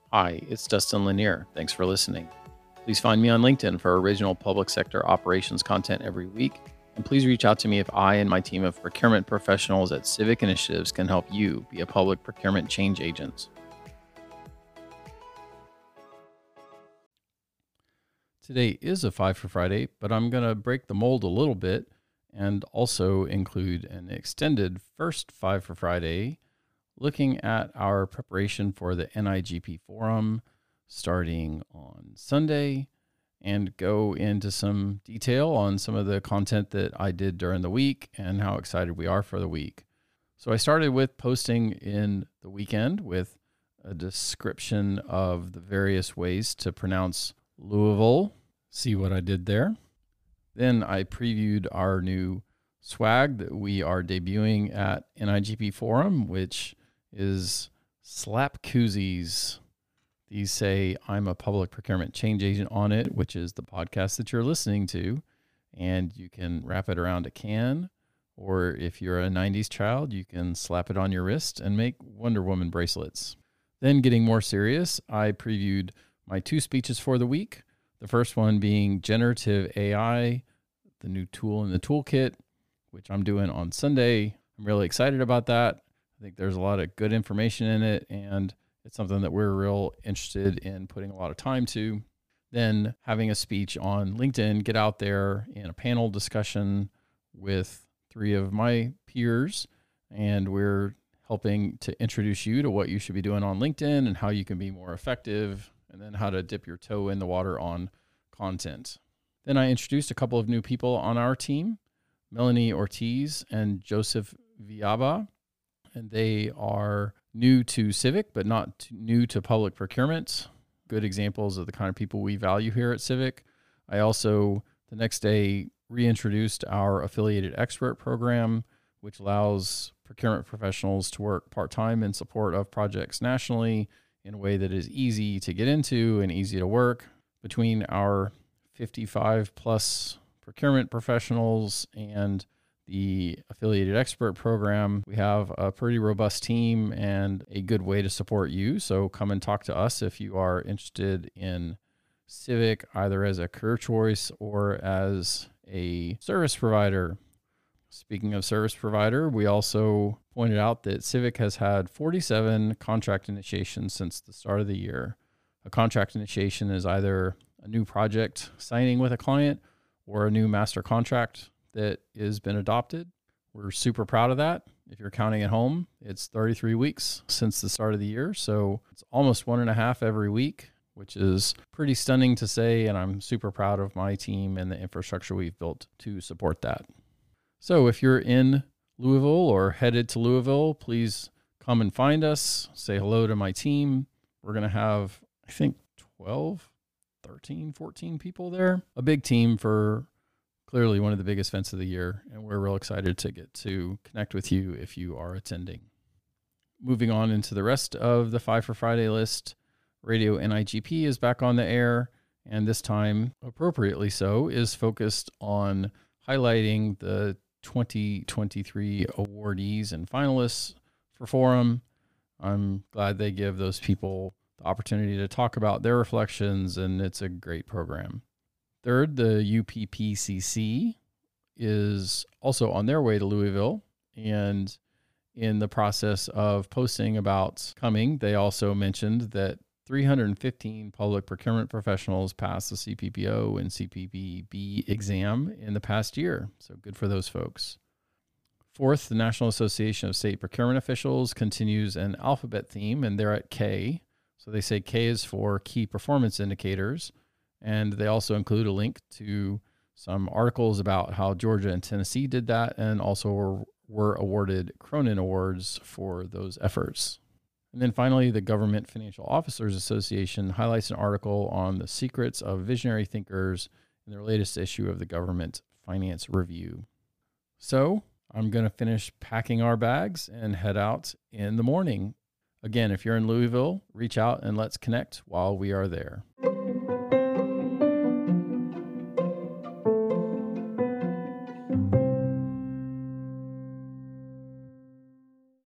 Hi, it's Dustin Lanier. Thanks for listening. Please find me on LinkedIn for original public sector operations content every week. And please reach out to me if I and my team of procurement professionals at Civic Initiatives can help you be a public procurement change agent. Today is a 5 for Friday, but I'm going to break the mold a little bit and also include an extended first 5 for Friday, looking at our preparation for the NIGP Forum starting on Sunday, and go into some detail on some of the content that I did during the week and how excited we are for the week. So I started with posting in the weekend with a description of the various ways to pronounce Louisville. See what I did there? Then I previewed our new swag that we are debuting at NIGP Forum, which is Slap Koozies. These say I'm a public procurement change agent on it, which is the podcast that you're listening to. And you can wrap it around a can, or if you're a 90s child, you can slap it on your wrist and make Wonder Woman bracelets. Then getting more serious, I previewed my 2 speeches for the week. The first one being Generative AI, the new tool in the toolkit, which I'm doing on Sunday. I'm really excited about that. I think there's a lot of good information in it, and it's something that we're real interested in putting a lot of time to. Then having a speech on LinkedIn, get out there in a panel discussion with 3 of my peers, and we're helping to introduce you to what you should be doing on LinkedIn and how you can be more effective, and then how to dip your toe in the water on content. Then I introduced a couple of new people on our team, Melanie Ortiz and Joseph Viaba, and they are new to Civic, but not new to public procurement. Good examples of the kind of people we value here at Civic. I also, the next day, reintroduced our affiliated expert program, which allows procurement professionals to work part-time in support of projects nationally in a way that is easy to get into and easy to work. Between our 55 plus procurement professionals and the affiliated expert program, we have a pretty robust team and a good way to support you. So come and talk to us if you are interested in Civic, either as a career choice or as a service provider. Speaking of service provider, we also pointed out that Civic has had 47 contract initiations since the start of the year. A contract initiation is either a new project signing with a client or a new master contract that has been adopted. We're super proud of that. If you're counting at home, it's 33 weeks since the start of the year. So it's almost 1.5 every week, which is pretty stunning to say. And I'm super proud of my team and the infrastructure we've built to support that. So if you're in Louisville or headed to Louisville, please come and find us. Say hello to my team. We're going to have, I think, 12, 13, 14 people there. A big team for clearly one of the biggest events of the year. And we're real excited to get to connect with you if you are attending. Moving on into the rest of the 5 for Friday list, Radio NIGP is back on the air. And this time, appropriately so, is focused on highlighting the 2023 awardees and finalists for Forum. I'm glad they give those people the opportunity to talk about their reflections, and it's a great program. Third, the UPPCC is also on their way to Louisville, and in the process of posting about coming, they also mentioned that 315 public procurement professionals passed the CPPO and CPPB exam in the past year. So good for those folks. Fourth, the National Association of State Procurement Officials continues an alphabet theme, and they're at K. So they say K is for key performance indicators. And they also include a link to some articles about how Georgia and Tennessee did that, and also were awarded Cronin Awards for those efforts. And then finally, the Government Financial Officers Association highlights an article on the secrets of visionary thinkers in their latest issue of the Government Finance Review. So I'm going to finish packing our bags and head out in the morning. Again, if you're in Louisville, reach out and let's connect while we are there.